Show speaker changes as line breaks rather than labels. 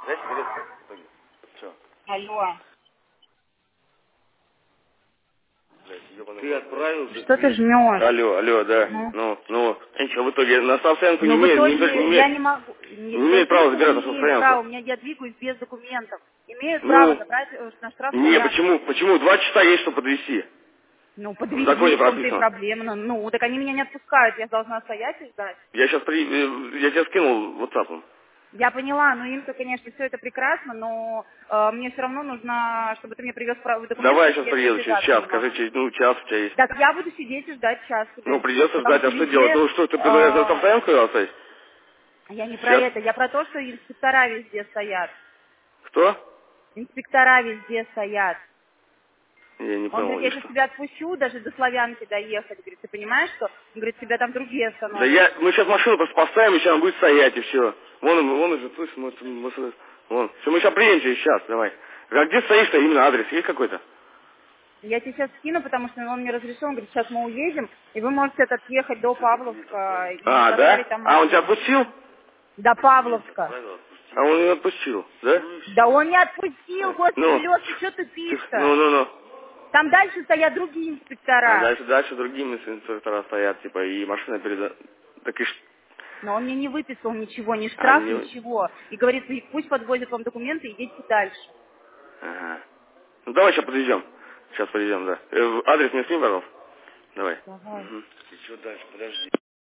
Дайте билет. Все.
Алло.
Ты отправил
Что ты
документ.
жмешь?
Алло, да.
Ну,
Ну, ничего, в итоге на автостоянку не
ну в
имеет,
итоге я не могу.
не имеет права
Естественно,
забирать на
имеют право.
автостоянку.
У меня я двигаюсь без документов. Имеют право
Ну,
забрать на
не,
штрафстоянке.
почему? 2 часа есть, чтобы подвезти.
Ну,
В
подвези,
законе
в том-то и
прописано.
проблема. Ну, так они меня не отпускают, я должна стоять и ждать.
Я сейчас я тебя скинул WhatsApp.
Я поняла, ну им-то, конечно, все это прекрасно, но мне все равно нужно, чтобы ты мне привез документы,
Давай я
иначе
сейчас
я здесь
приеду через
двигаться
час,
не
скажи,
могу.
час у тебя есть.
Так я буду сидеть и ждать час тебя
Ну,
здесь,
придется
потому
ждать,
что
а что делать?
везде
Ну, что, ты предлагаешь на автостоянку его оставить?
я не про
Сейчас.
это, я про то, что инспектора везде стоят.
Кто?
Инспектора везде стоят.
Я не
Он
понял,
говорит,
и
я сейчас
что?
тебя отпущу, даже до Славянки доехать. Говорит, ты понимаешь, что? Он говорит, тебя там другие
Да
остановят.
мы сейчас машину просто поставим, и сейчас он будет стоять, и все. Вон уже, слышь, вон. Все, мы сейчас приедем через час, давай. А где стоишь-то, именно адрес есть какой-то?
Я тебе сейчас скину, потому что он мне разрешил, он говорит, сейчас мы уедем, и вы можете отъехать до Павловска и
А,
поставить
да?
там
А, он тебя
машину.
отпустил?
До Павловска.
А он не отпустил, да?
Да он не отпустил, господи,
Ну,
Лёш, ты что тупишь-то?
ну.
Там дальше стоят другие
А
инспектора.
дальше другие инструктора стоят, типа, и машина перед... Так и
Но он мне не выписал ничего, ни
А,
штраф, ничего. И говорит, пусть подвозят вам документы, идите дальше.
Ага. Ну, давай сейчас подвезем. Сейчас подвезем, да. Адрес мне скинь, пожалуйста. Давай.
Давай.
Угу. И что дальше? Подожди.